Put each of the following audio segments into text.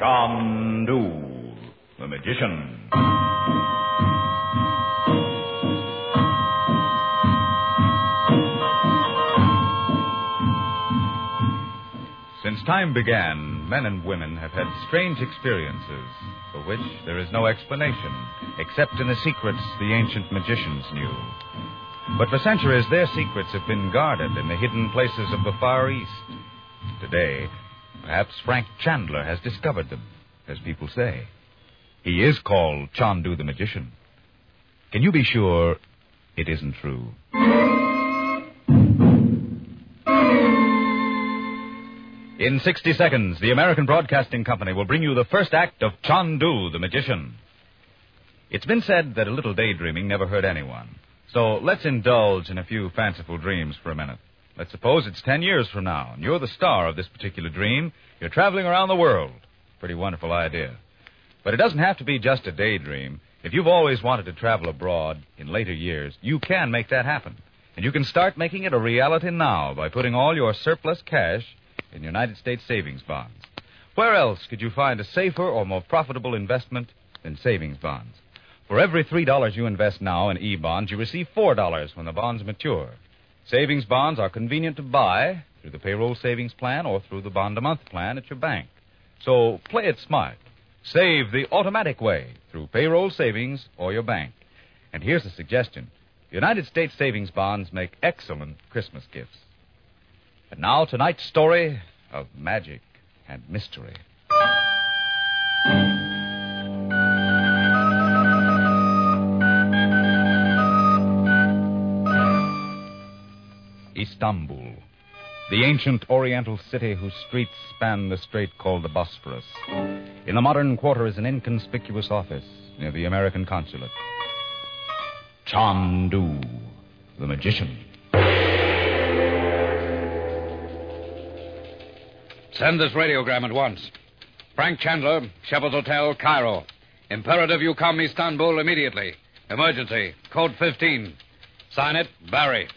Chandu, the magician. Since time began, men and women have had strange experiences for which there is no explanation, except in the secrets the ancient magicians knew. But for centuries, their secrets have been guarded in the hidden places of the Far East. Today, perhaps Frank Chandler has discovered them, as people say. He is called Chandu the Magician. Can you be sure it isn't true? In 60 seconds, the American Broadcasting Company will bring you the first act of Chandu the Magician. It's been said that a little daydreaming never hurt anyone. So let's indulge in a few fanciful dreams for a minute. Let's suppose it's 10 years from now, and you're the star of this particular dream. You're traveling around the world. Pretty wonderful idea. But it doesn't have to be just a daydream. If you've always wanted to travel abroad in later years, you can make that happen. And you can start making it a reality now by putting all your surplus cash in United States savings bonds. Where else could you find a safer or more profitable investment than savings bonds? For every $3 you invest now in E-bonds, you receive $4 when the bonds mature. Savings bonds are convenient to buy through the payroll savings plan or through the bond-a-month plan at your bank. So play it smart. Save the automatic way through payroll savings or your bank. And here's a suggestion. United States savings bonds make excellent Christmas gifts. And now tonight's story of magic and mystery. Istanbul, the ancient Oriental city whose streets span the strait called the Bosphorus. In the modern quarter is an inconspicuous office near the American consulate. Chandu, the magician. Send this radiogram at once. Frank Chandler, Shepherd's Hotel, Cairo. Imperative you come Istanbul immediately. Emergency, code 15. Sign it, Barry.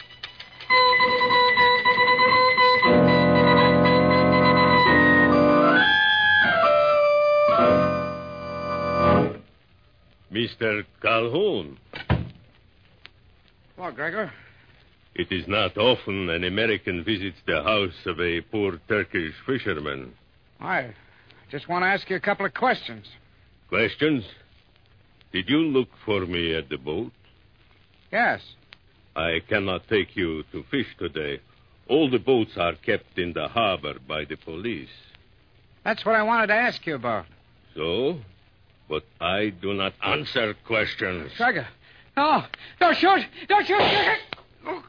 Mr. Calhoun. What, Gregor? It is not often an American visits the house of a poor Turkish fisherman. I just want to ask you a couple of questions. Questions? Did you look for me at the boat? Yes. I cannot take you to fish today. All the boats are kept in the harbor by the police. That's what I wanted to ask you about. So? But I do not answer questions. Gregor. No, don't shoot! Don't shoot! Oh.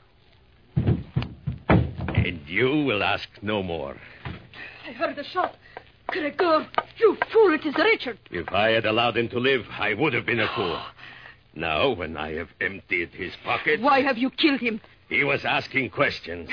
And you will ask no more. I heard a shot. Gregor, you fool, it is Richard. If I had allowed him to live, I would have been a fool. Now, when I have emptied his pockets... Why have you killed him? He was asking questions.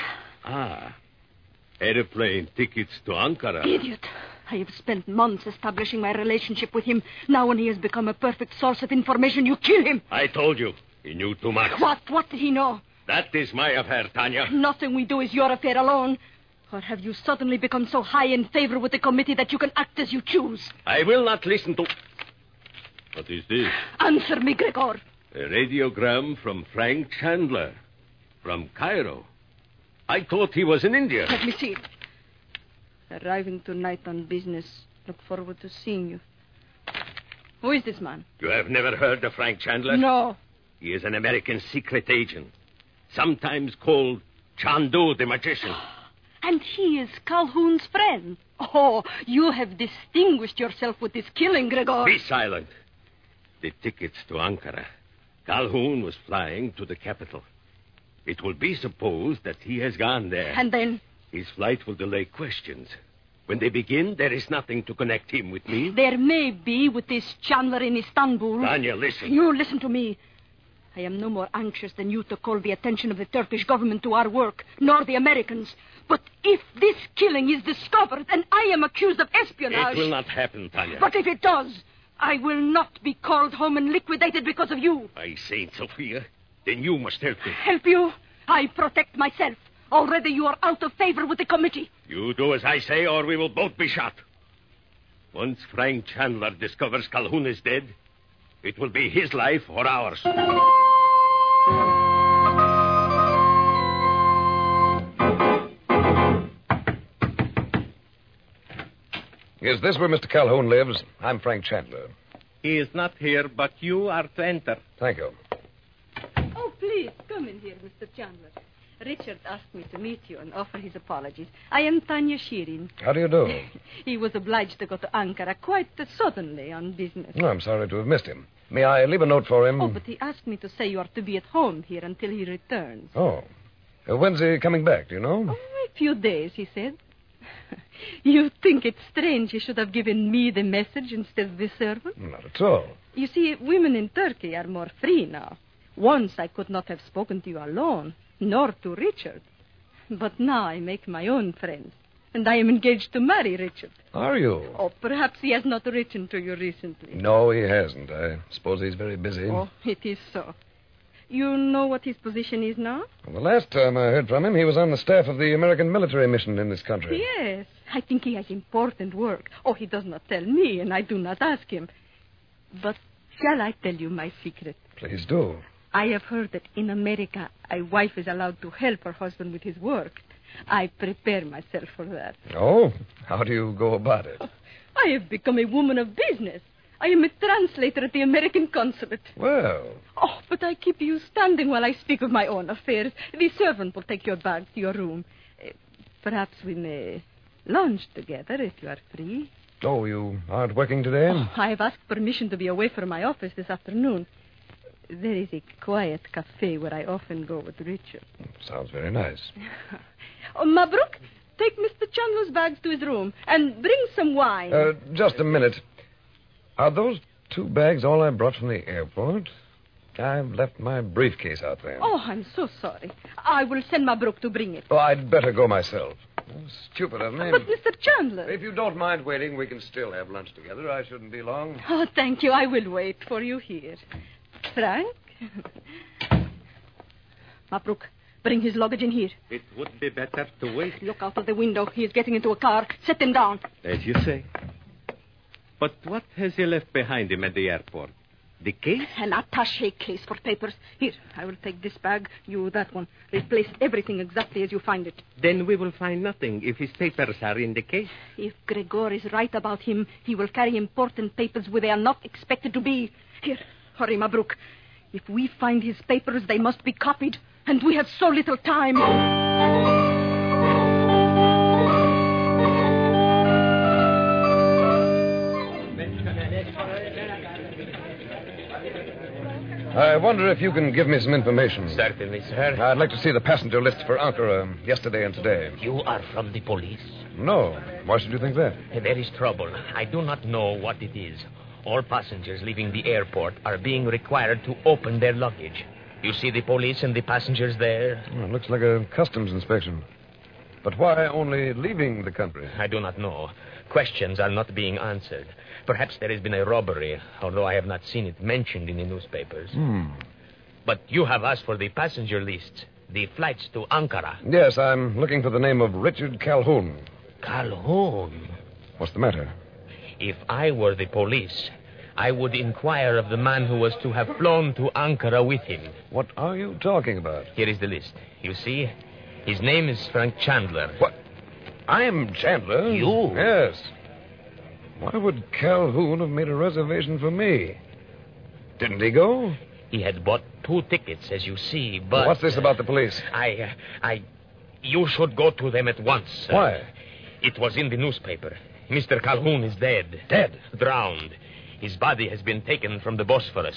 Airplane tickets to Ankara. Idiot. I have spent months establishing my relationship with him. Now when he has become a perfect source of information, you kill him. I told you. He knew too much. What? What did he know? That is my affair, Tanya. Nothing we do is your affair alone. Or have you suddenly become so high in favor with the committee that you can act as you choose? I will not listen to... What is this? Answer me, Gregor. A radiogram from Frank Chandler. From Cairo. I thought he was in India. Let me see. Arriving tonight on business. Look forward to seeing you. Who is this man? You have never heard of Frank Chandler? No. He is an American secret agent. Sometimes called Chandu the Magician. And he is Calhoun's friend. Oh, you have distinguished yourself with this killing, Gregor. Be silent. The tickets to Ankara. Calhoun was flying to the capital. It will be supposed that he has gone there. And then? His flight will delay questions. When they begin, there is nothing to connect him with me. There may be with this Chandler in Istanbul. Tanya, listen. You listen to me. I am no more anxious than you to call the attention of the Turkish government to our work, nor the Americans. But if this killing is discovered and I am accused of espionage... It will not happen, Tanya. But if it does, I will not be called home and liquidated because of you. By Saint Sophia, then you must help me. Help you? I protect myself. Already you are out of favor with the committee. You do as I say, or we will both be shot. Once Frank Chandler discovers Calhoun is dead, it will be his life or ours. Is this where Mr. Calhoun lives? I'm Frank Chandler. He is not here, but you are to enter. Thank you. Oh, please, come in here, Mr. Chandler. Richard asked me to meet you and offer his apologies. I am Tanya Shirin. How do you do? He was obliged to go to Ankara quite suddenly on business. Oh, I'm sorry to have missed him. May I leave a note for him? Oh, but he asked me to say you are to be at home here until he returns. Oh. When's he coming back, do you know? Oh, a few days, he said. You think it's strange you should have given me the message instead of the servant? Not at all. You see, women in Turkey are more free now. Once I could not have spoken to you alone, nor to Richard. But now I make my own friends, and I am engaged to marry Richard. Are you? Oh, perhaps he has not written to you recently. No, he hasn't. I suppose he's very busy. Oh, it is so. You know what his position is now? Well, the last time I heard from him, he was on the staff of the American military mission in this country. Yes, I think he has important work. Oh, he does not tell me, and I do not ask him. But shall I tell you my secret? Please do. I have heard that in America, a wife is allowed to help her husband with his work. I prepare myself for that. Oh? How do you go about it? I have become a woman of business. I am a translator at the American consulate. Well. Oh, but I keep you standing while I speak of my own affairs. The servant will take your bag to your room. Perhaps we may lunch together if you are free. Oh, you aren't working today? Oh, I have asked permission to be away from my office this afternoon. There is a quiet cafe where I often go with Richard. Sounds very nice. Oh, Mabruk, take Mr. Chandler's bags to his room and bring some wine. Just a minute. Are those 2 bags all I brought from the airport? I've left my briefcase out there. Oh, I'm so sorry. I will send Mabruk to bring it. Oh, I'd better go myself. Oh, stupid of me. But, Mr. Chandler... If you don't mind waiting, we can still have lunch together. I shouldn't be long. Oh, thank you. I will wait for you here. Frank? Mabruk, bring his luggage in here. It would be better to wait. Look out of the window. He is getting into a car. Set him down. As you say. But what has he left behind him at the airport? The case? An attaché case for papers. Here, I will take this bag, you that one. Replace everything exactly as you find it. Then we will find nothing if his papers are in the case. If Gregor is right about him, he will carry important papers where they are not expected to be. Here, hurry, Mabruk. If we find his papers, they must be copied, and we have so little time. I wonder if you can give me some information. Certainly, sir. I'd like to see the passenger list for Ankara yesterday and today. You are from the police? No. Why should you think that? There is trouble. I do not know what it is. All passengers leaving the airport are being required to open their luggage. You see the police and the passengers there? Well, it looks like a customs inspection. But why only leaving the country? I do not know. Questions are not being answered. Perhaps there has been a robbery, although I have not seen it mentioned in the newspapers. But you have asked for the passenger list, the flights to Ankara. Yes, I'm looking for the name of Richard Calhoun. Calhoun? What's the matter? If I were the police, I would inquire of the man who was to have flown to Ankara with him. What are you talking about? Here is the list. You see, his name is Frank Chandler. What? I'm Chandler? You? Yes. Why would Calhoun have made a reservation for me? Didn't he go? He had bought 2 tickets, as you see, but... What's this about the police? You should go to them at once. Why? It was in the newspaper. Mr. Calhoun is dead. Dead? Drowned. His body has been taken from the Bosphorus.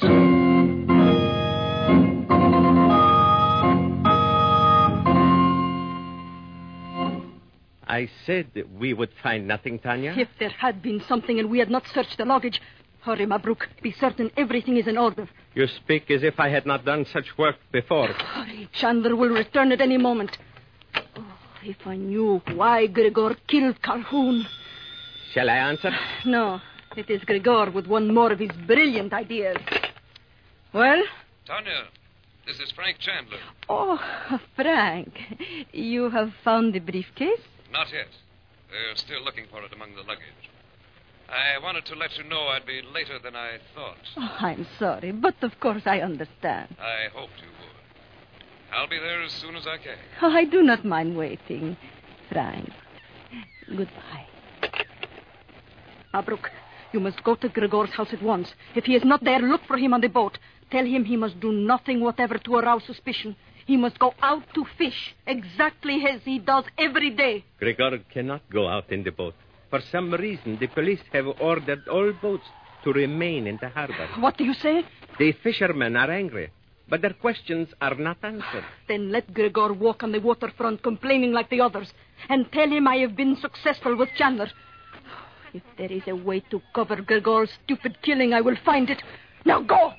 I said we would find nothing, Tanya. If there had been something and we had not searched the luggage... Hurry, Mabruk. Be certain everything is in order. You speak as if I had not done such work before. Hurry. Chandler will return at any moment. Oh, if I knew why Gregor killed Calhoun. Shall I answer? No. It is Gregor with one more of his brilliant ideas. Well? Tanya, this is Frank Chandler. Oh, Frank. You have found the briefcase? Not yet. They're still looking for it among the luggage. I wanted to let you know I'd be later than I thought. Oh, I'm sorry, but of course I understand. I hoped you would. I'll be there as soon as I can. Oh, I do not mind waiting. Frank, goodbye. Mabruk, you must go to Gregor's house at once. If he is not there, look for him on the boat. Tell him he must do nothing whatever to arouse suspicion. He must go out to fish, exactly as he does every day. Gregor cannot go out in the boat. For some reason, the police have ordered all boats to remain in the harbor. What do you say? The fishermen are angry, but their questions are not answered. Then let Gregor walk on the waterfront complaining like the others, and tell him I have been successful with Chandler. If there is a way to cover Gregor's stupid killing, I will find it. Now go!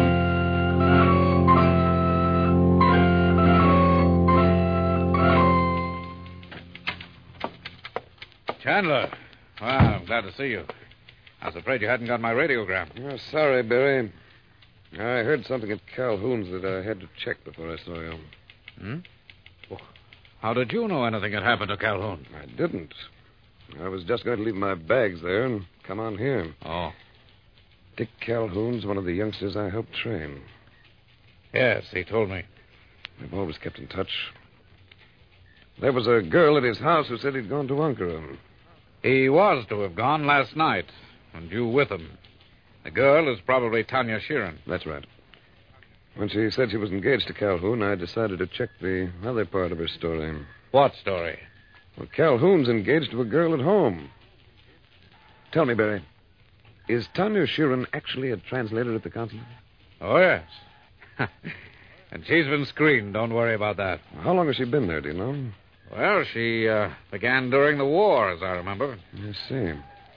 Chandler. Well, I'm glad to see you. I was afraid you hadn't got my radiogram. Oh, sorry, Barry. I heard something at Calhoun's that I had to check before I saw you. Well, how did you know anything had happened to Calhoun? I didn't. I was just going to leave my bags there and come on here. Oh. Dick Calhoun's one of the youngsters I helped train. Yes, he told me. We've always kept in touch. There was a girl at his house who said he'd gone to Ankara. He was to have gone last night, and you with him. The girl is probably Tanya Sheeran. That's right. When she said she was engaged to Calhoun, I decided to check the other part of her story. What story? Well, Calhoun's engaged to a girl at home. Tell me, Barry, is Tanya Sheeran actually a translator at the consulate? Oh, yes. And she's been screened. Don't worry about that. How long has she been there, do you know? Well, she began during the war, as I remember. I see.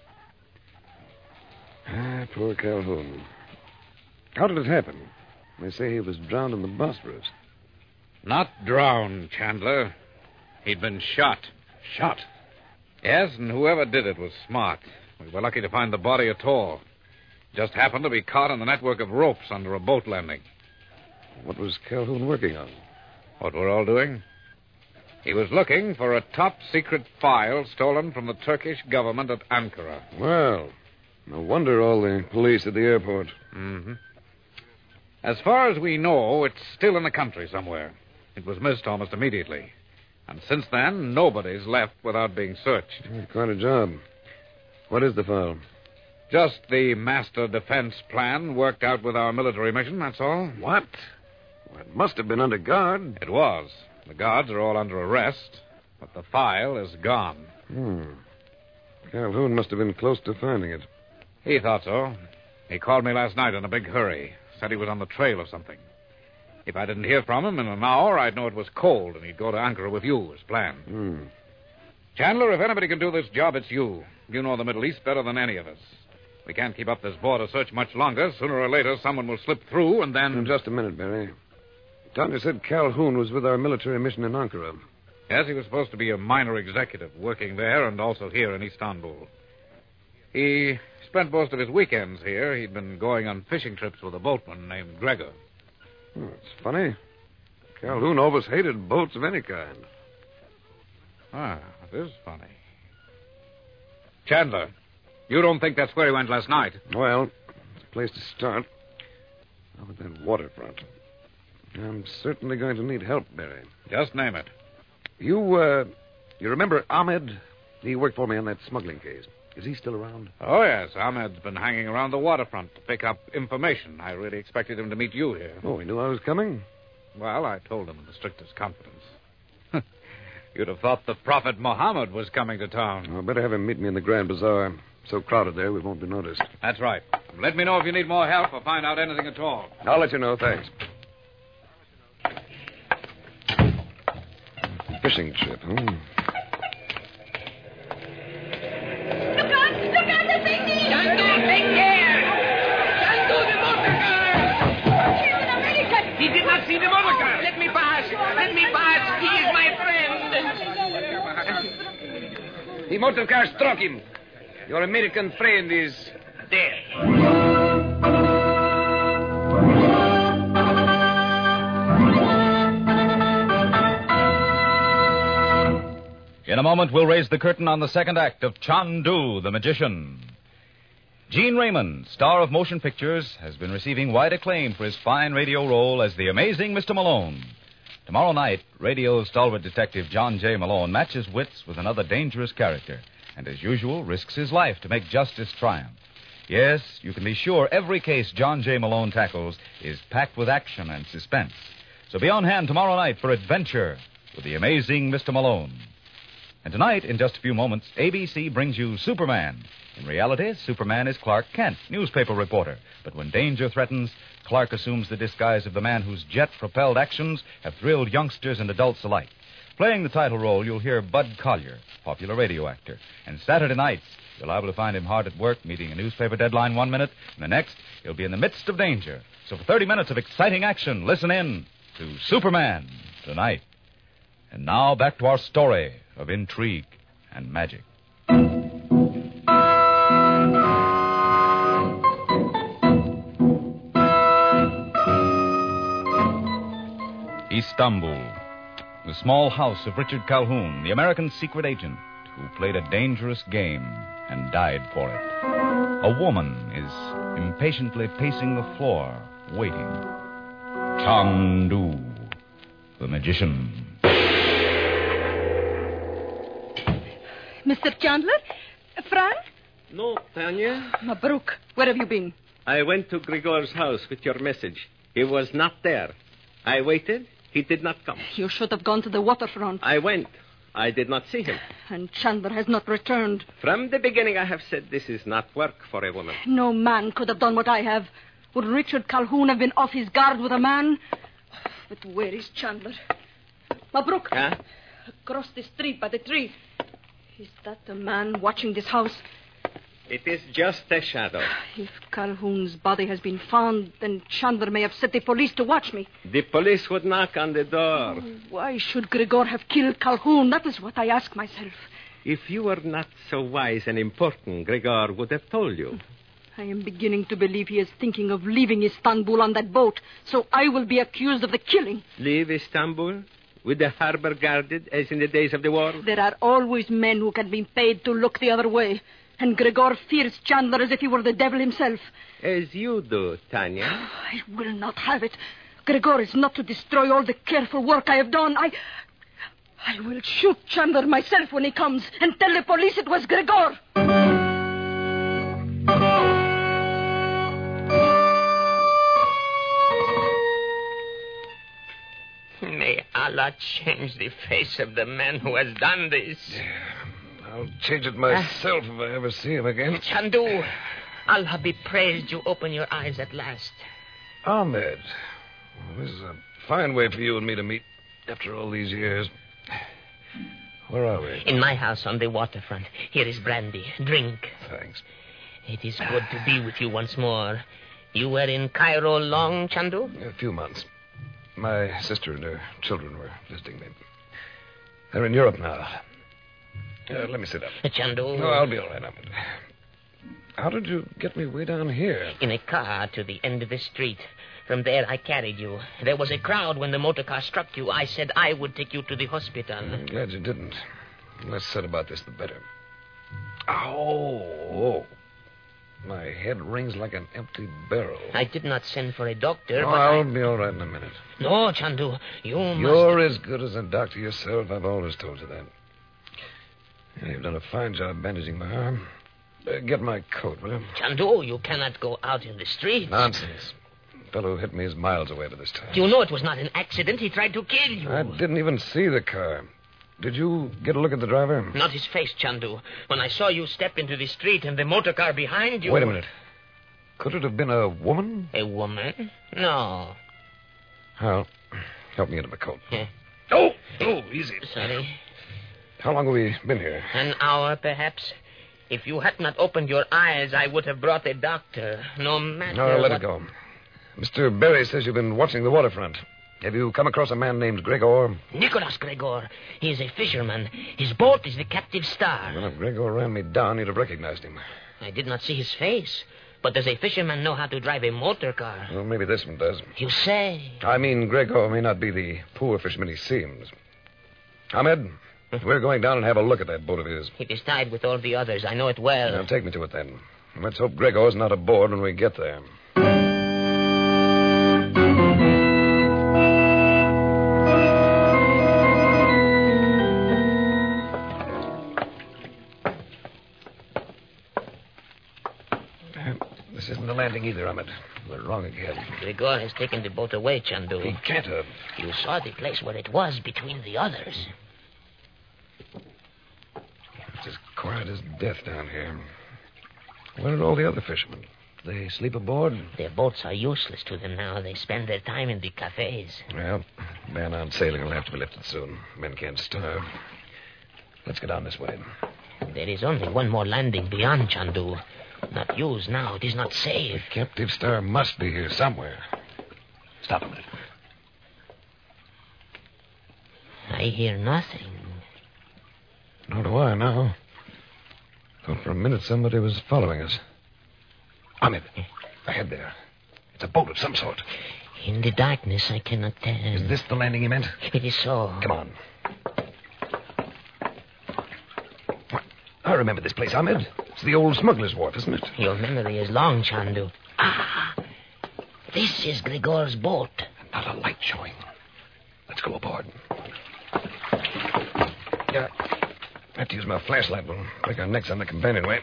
Poor Calhoun. How did it happen? They say he was drowned in the Bosphorus. Not drowned, Chandler. He'd been shot. Shot? Yes, and whoever did it was smart. We were lucky to find the body at all. Just happened to be caught in the network of ropes under a boat landing. What was Calhoun working on? What we're all doing? He was looking for a top-secret file stolen from the Turkish government at Ankara. Well, no wonder all the police at the airport. Mm-hmm. As far as we know, it's still in the country somewhere. It was missed almost immediately. And since then, nobody's left without being searched. Quite a job. What is the file? Just the master defense plan worked out with our military mission, that's all. What? Well, it must have been under guard. It was. The guards are all under arrest, but the file is gone. Calhoun must have been close to finding it. He thought so. He called me last night in a big hurry. Said he was on the trail of something. If I didn't hear from him in an hour, I'd know it was cold, and he'd go to Ankara with you as planned. Chandler, if anybody can do this job, it's you. You know the Middle East better than any of us. We can't keep up this border search much longer. Sooner or later, someone will slip through, and then... Just a minute, Barry. Tanya said Calhoun was with our military mission in Ankara. Yes, he was supposed to be a minor executive working there and also here in Istanbul. He spent most of his weekends here. He'd been going on fishing trips with a boatman named Gregor. It's funny. Calhoun always hated boats of any kind. Ah, it is funny. Chandler, you don't think that's where he went last night? Well, it's a place to start. How about that waterfront? I'm certainly going to need help, Barry. Just name it. You remember Ahmed? He worked for me on that smuggling case. Is he still around? Oh, yes. Ahmed's been hanging around the waterfront to pick up information. I really expected him to meet you here. Oh, he knew I was coming? Well, I told him in the strictest confidence. You'd have thought the Prophet Muhammad was coming to town. I'll better have him meet me in the Grand Bazaar. So crowded there, we won't be noticed. That's right. Let me know if you need more help or find out anything at all. I'll let you know, thanks. Fishing trip, Look out, the baby! Chandu, take care! Chandu, the motor car! He's an American! He did not see the motor car. Let me pass. Let me pass. He is my friend. The motor car struck him. Your American friend is dead. In a moment, we'll raise the curtain on the second act of Chandu, the Magician. Gene Raymond, star of motion pictures, has been receiving wide acclaim for his fine radio role as the amazing Mr. Malone. Tomorrow night, radio's stalwart detective John J. Malone matches wits with another dangerous character, and as usual, risks his life to make justice triumph. Yes, you can be sure every case John J. Malone tackles is packed with action and suspense. So be on hand tomorrow night for adventure with the amazing Mr. Malone. And tonight, in just a few moments, ABC brings you Superman. In reality, Superman is Clark Kent, newspaper reporter. But when danger threatens, Clark assumes the disguise of the man whose jet-propelled actions have thrilled youngsters and adults alike. Playing the title role, you'll hear Bud Collyer, popular radio actor. And Saturday nights, you're liable to find him hard at work, meeting a newspaper deadline one minute, and the next, he'll be in the midst of danger. So for 30 minutes of exciting action, listen in to Superman tonight. And now back to our story of intrigue and magic. Istanbul, the small house of Richard Calhoun, the American secret agent who played a dangerous game and died for it. A woman is impatiently pacing the floor, waiting. Chandu, the magician. Mr. Chandler? Frank? No, Tanya. Mabruk, where have you been? I went to Grigor's house with your message. He was not there. I waited. He did not come. You should have gone to the waterfront. I went. I did not see him. And Chandler has not returned. From the beginning, I have said this is not work for a woman. No man could have done what I have. Would Richard Calhoun have been off his guard with a man? But where is Chandler? Mabruk. Huh? Across the street by the tree. Is that the man watching this house? It is just a shadow. If Calhoun's body has been found, then Chandler may have set the police to watch me. The police would knock on the door. Oh, why should Grigor have killed Calhoun? That is what I ask myself. If you were not so wise and important, Grigor would have told you. I am beginning to believe he is thinking of leaving Istanbul on that boat, so I will be accused of the killing. Leave Istanbul? With the harbor guarded, as in the days of the war? There are always men who can be paid to look the other way. And Grigor fears Chandler as if he were the devil himself. As you do, Tanya. I will not have it. Grigor is not to destroy all the careful work I have done. I will shoot Chandler myself when he comes and tell the police it was Grigor. May Allah change the face of the man who has done this. I'll change it myself if I ever see him again. Chandu, Allah be praised you open your eyes at last. Ahmed. Well, this is a fine way for you and me to meet after all these years. Where are we? In my house on the waterfront. Here is brandy. Drink. Thanks. It is good to be with you once more. You were in Cairo long, Chandu? A few months. My sister and her children were visiting me. They're in Europe now. Let me sit up. Chandu. No, I'll be all right, Ahmed. How did you get me way down here? In a car to the end of the street. From there, I carried you. There was a crowd when the motor car struck you. I said I would take you to the hospital. I'm glad you didn't. The less said about this, the better. Oh. My head rings like an empty barrel. I did not send for a doctor, but I'll be all right in a minute. No, Chandu, You're as good as a doctor yourself. I've always told you that. You've done a fine job bandaging my arm. Get my coat, will you? Chandu, you cannot go out in the streets. Nonsense. The fellow who hit me is miles away by this time. You know it was not an accident. He tried to kill you. I didn't even see the car. Did you get a look at the driver? Not his face, Chandu. When I saw you step into the street and the motor car behind you... Wait a minute. Could it have been a woman? A woman? No. Hal, help me into my coat. Yeah. Oh, easy. Sorry. How long have we been here? An hour, perhaps. If you had not opened your eyes, I would have brought a doctor. No matter No, let it go. Mr. Berry says you've been watching the waterfront. Have you come across a man named Grigor? Nicholas Grigor. He is a fisherman. His boat is the Captive Star. Well, if Grigor ran me down, you'd have recognized him. I did not see his face. But does a fisherman know how to drive a motor car? Well, maybe this one does. You say? I mean, Grigor may not be the poor fisherman he seems. Ahmed, we're going down and have a look at that boat of his. It is tied with all the others. I know it well. Now, take me to it, then. Let's hope Gregor's not aboard when we get there. This isn't the landing either, Ahmed. We're wrong again. Gregor has taken the boat away, Chandu. He can't have. You saw the place where it was between the others. It's as quiet as death down here. Where are all the other fishermen? They sleep aboard? Their boats are useless to them now. They spend their time in the cafes. Well, ban on sailing will have to be lifted soon. Men can't starve. Let's get on this way. There is only one more landing beyond Chandu. Not used now. It is not The safe. captive star must be here somewhere. Stop a minute. I hear nothing. Nor do I now. Thought for a minute somebody was following us. Ahmed, ahead there. It's a boat of some sort. In the darkness, I cannot tell. Is this the landing you meant? It is so. Come on. What? I remember this place, Ahmed. It's the old smuggler's wharf, isn't it? Your memory is long, Chandu. Ah, this is Gregor's boat. Not a light showing. Let's go aboard. Yeah. I have to use my flashlight. We'll break our necks on the companionway.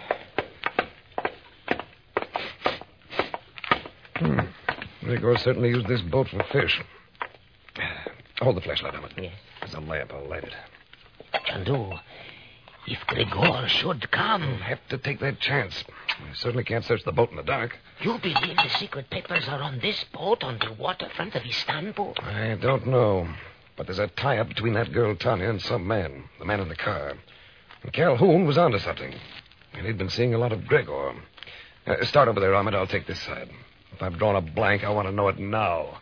Gregor certainly used this boat for fish. Hold the flashlight, Ahmed. Yes. There's a lamp. I'll light it. Chandu, if Gregor should come... We'll have to take that chance. We certainly can't search the boat in the dark. You believe the secret papers are on this boat on the waterfront of Istanbul? I don't know. But there's a tie-up between that girl, Tanya, and some man. The man in the car. And Calhoun was onto something. And he'd been seeing a lot of Gregor. Start over there, Ahmed. I'll take this side. If I've drawn a blank, I want to know it now.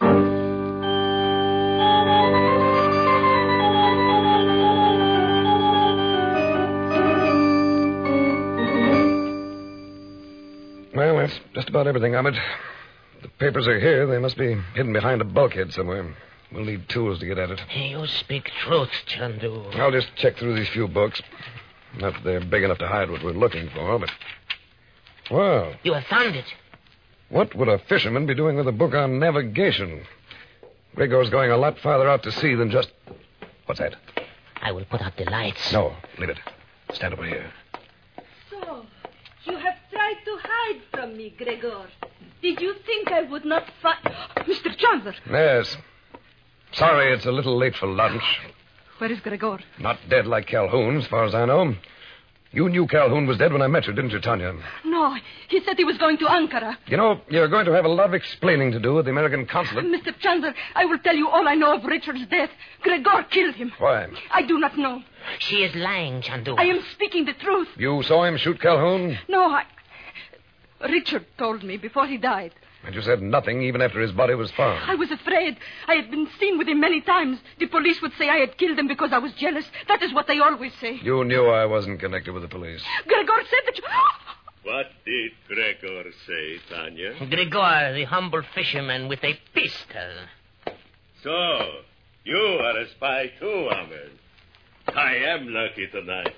Well, that's just about everything, Ahmed. The papers are here. They must be hidden behind a bulkhead somewhere. We'll need tools to get at it. You speak truth, Chandu. I'll just check through these few books. Not that they're big enough to hide what we're looking for, but... Well, You have found it. what would a fisherman be doing with a book on navigation? Gregor's going a lot farther out to sea than just... What's that? I will put out the lights. No, leave it. Stand over here. So, you have tried to hide from me, Gregor. Did you think I would not find... Mr. Chandler! Yes. Sorry it's a little late for lunch. Where is Gregor? Not dead like Calhoun, as far as I know. You knew Calhoun was dead when I met you, didn't you, Tanya? No, he said he was going to Ankara. You know, you're going to have a lot of explaining to do at the American consulate. Mr. Chandler, I will tell you all I know of Richard's death. Gregor killed him. Why? I do not know. She is lying, Chandu. I am speaking the truth. You saw him shoot Calhoun? No, Richard told me before he died. And you said nothing even after his body was found. I was afraid. I had been seen with him many times. The police would say I had killed him because I was jealous. That is what they always say. You knew I wasn't connected with the police. Gregor said that you... What did Gregor say, Tanya? Gregor, the humble fisherman with a pistol. So, you are a spy too, Ahmed. I am lucky tonight.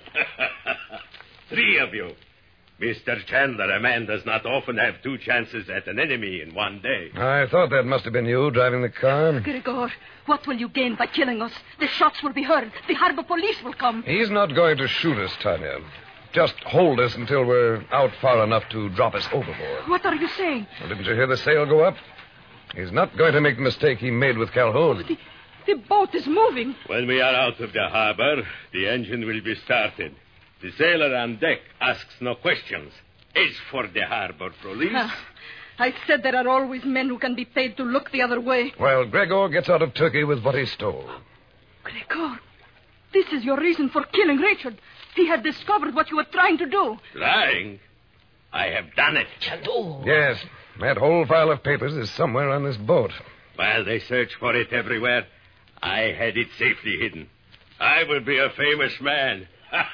3 of you. Mr. Chandler, a man does not often have 2 chances at an enemy in one day. I thought that must have been you driving the car. Gregor, what will you gain by killing us? The shots will be heard. The harbor police will come. He's not going to shoot us, Tanya. Just hold us until we're out far enough to drop us overboard. What are you saying? Well, didn't you hear the sail go up? He's not going to make the mistake he made with Calhoun. The boat is moving. When we are out of the harbor, the engine will be started. The sailor on deck asks no questions. As for the harbor police... I said there are always men who can be paid to look the other way. Well, Gregor gets out of Turkey with what he stole. Gregor, this is your reason for killing Richard. He had discovered what you were trying to do. Lying? I have done it. Chandu. Yes, that whole file of papers is somewhere on this boat. While they search for it everywhere, I had it safely hidden. I will be a famous man.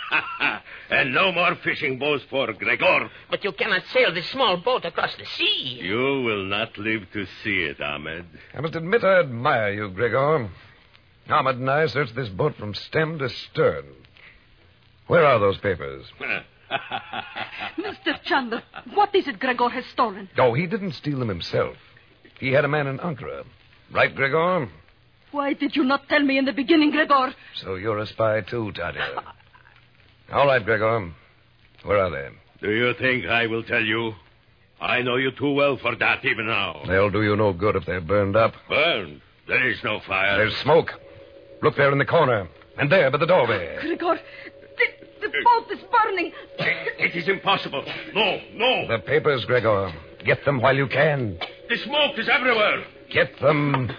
And no more fishing boats for Gregor. But you cannot sail this small boat across the sea. You will not live to see it, Ahmed. I must admit I admire you, Gregor. Ahmed and I searched this boat from stem to stern. Where are those papers? Mr. Chandler, what is it Gregor has stolen? No, he didn't steal them himself. He had a man in Ankara. Right, Gregor? Why did you not tell me in the beginning, Gregor? So you're a spy too, Tanya. All right, Gregor. Where are they? Do you think I will tell you? I know you too well for that even now. They'll do you no good if they're burned up. Burned? There is no fire. There's smoke. Look there in the corner. And there by the doorway. Gregor, the boat is burning. It is impossible. No. The papers, Gregor. Get them while you can. The smoke is everywhere. Get them.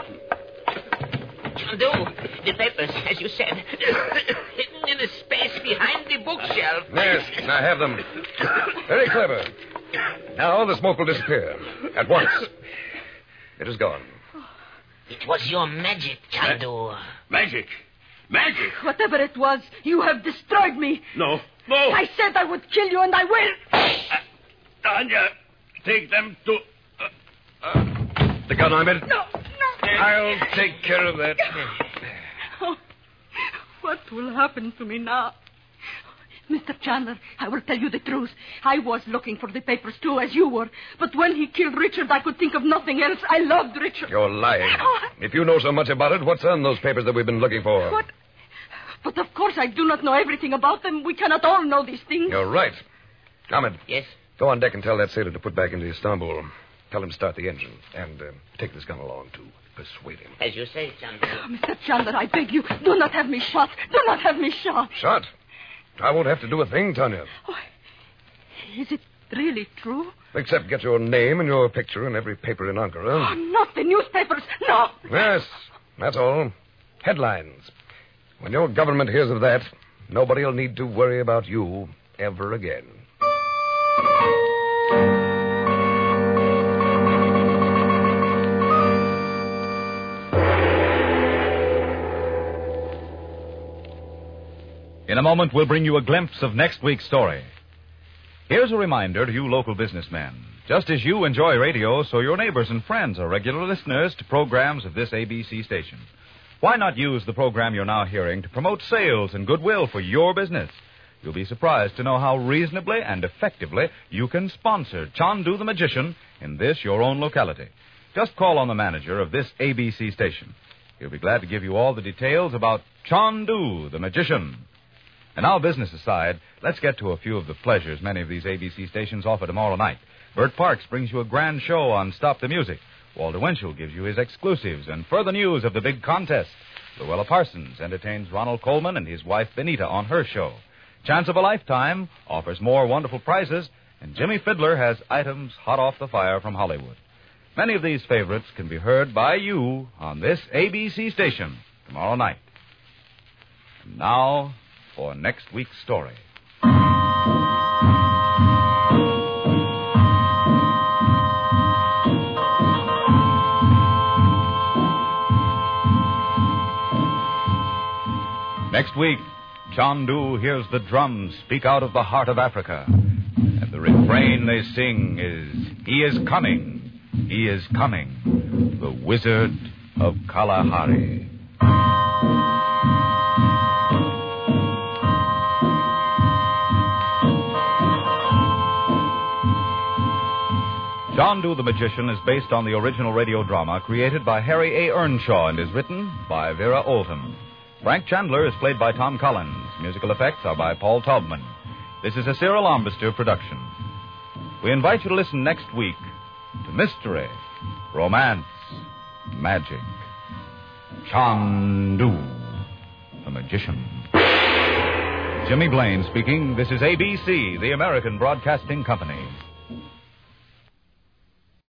Chandu, the papers, as you said, hidden in a space behind the bookshelf. Yes, I have them. Very clever. Now the smoke will disappear. At once. It is gone. It was your magic, Chandu. Magic. Whatever it was, you have destroyed me. No. I said I would kill you, and I will. Tanya, take them to... The gun, Ahmed? No. I'll take care of that. Oh, what will happen to me now? Mr. Chandler, I will tell you the truth. I was looking for the papers, too, as you were. But when he killed Richard, I could think of nothing else. I loved Richard. You're lying. If you know so much about it, what's on those papers that we've been looking for? What? But of course I do not know everything about them. We cannot all know these things. You're right. Ahmed. Yes? Go on deck and tell that sailor to put back into Istanbul. Tell him to start the engine. And take this gun along, too. Persuade him. As you say, Chandu. Oh, Mr. Chandler, I beg you, do not have me shot. Do not have me shot. Shot? I won't have to do a thing, Tanya. Oh, is it really true? Except get your name and your picture in every paper in Ankara. Oh, not the newspapers. No. Yes, that's all. Headlines. When your government hears of that, nobody will need to worry about you ever again. In a moment, we'll bring you a glimpse of next week's story. Here's a reminder to you local businessmen. Just as you enjoy radio, so your neighbors and friends are regular listeners to programs of this ABC station. Why not use the program you're now hearing to promote sales and goodwill for your business? You'll be surprised to know how reasonably and effectively you can sponsor Chandu the Magician in this, your own locality. Just call on the manager of this ABC station. He'll be glad to give you all the details about Chandu the Magician. And now, business aside, let's get to a few of the pleasures many of these ABC stations offer tomorrow night. Bert Parks brings you a grand show on Stop the Music. Walter Winchell gives you his exclusives and further news of the big contest. Luella Parsons entertains Ronald Coleman and his wife Benita on her show. Chance of a Lifetime offers more wonderful prizes, and Jimmy Fiddler has items hot off the fire from Hollywood. Many of these favorites can be heard by you on this ABC station tomorrow night. And now for next week's story. Next week, Chandu hears the drums speak out of the heart of Africa. And the refrain they sing is, "He is coming, he is coming, the Wizard of Kalahari." Chandu the Magician is based on the original radio drama created by Harry A. Earnshaw and is written by Vera Oldham. Frank Chandler is played by Tom Collins. Musical effects are by Paul Taubman. This is a Cyril Armbruster production. We invite you to listen next week to mystery, romance, magic. Chandu the Magician. Jimmy Blaine speaking. This is ABC, the American Broadcasting Company.